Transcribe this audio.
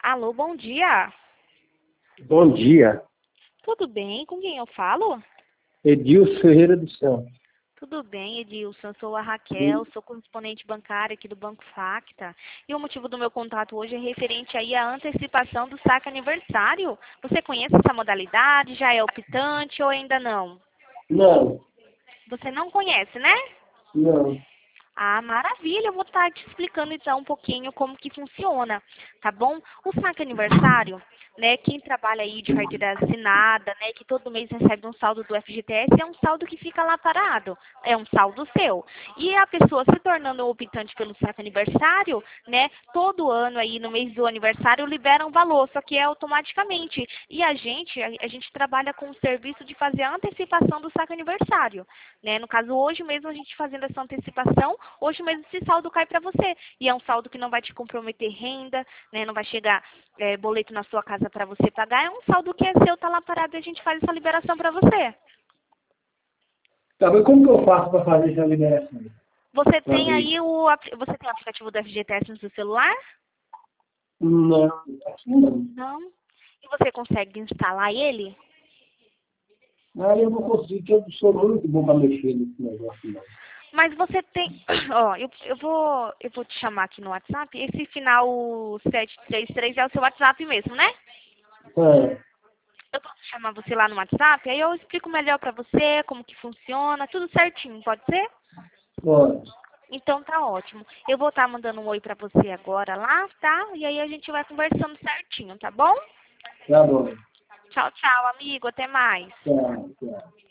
Alô, bom dia. Bom dia, Tudo bem? Com quem eu falo? Edilson Ferreira do Céu. Tudo bem, Edilson. Eu sou a E- Raquel, sou correspondente bancária aqui do Banco Facta. E o motivo do meu contato hoje é referente aí à antecipação do saque aniversário. Você conhece essa modalidade? Já é optante ou ainda não? Não, Você não conhece, né? não. Ah, maravilha. Eu vou estar te explicando então um pouquinho como que funciona, tá bom? O saque aniversário, né, quem trabalha aí de carteira assinada, né, que todo mês recebe um saldo do FGTS, é um saldo que fica lá parado, é um saldo seu. E a pessoa se tornando optante pelo saque aniversário, né, todo ano aí no mês do aniversário libera um valor, só que é automaticamente. E a gente trabalha com o serviço de fazer a antecipação do saque aniversário, né? No caso, hoje mesmo a gente fazendo essa antecipação, hoje mesmo esse saldo cai para você. E é um saldo que não vai te comprometer renda, né? Não vai chegar boleto na sua casa para você pagar. É um saldo que é seu, tá lá parado e a gente faz essa liberação para você. Tá, mas como que eu faço para fazer essa liberação? Você Pra tem ver. aí você tem o aplicativo do FGTS no seu celular? Não, acho que não. Não. E você consegue instalar ele? Aí eu não consigo, que eu sou muito bom para mexer nesse negócio, não. Mas você tem. Ó, eu vou te chamar aqui no WhatsApp. Esse final 733 é o seu WhatsApp mesmo, né? É, Eu posso chamar você lá no WhatsApp, aí eu explico melhor pra você como que funciona, tudo certinho, pode ser? pode. Então tá ótimo. Eu vou estar mandando um oi pra você agora lá, tá? E aí a gente vai conversando certinho, tá bom? Tá bom. Tchau, tchau, amigo. Até mais. Tá, tá.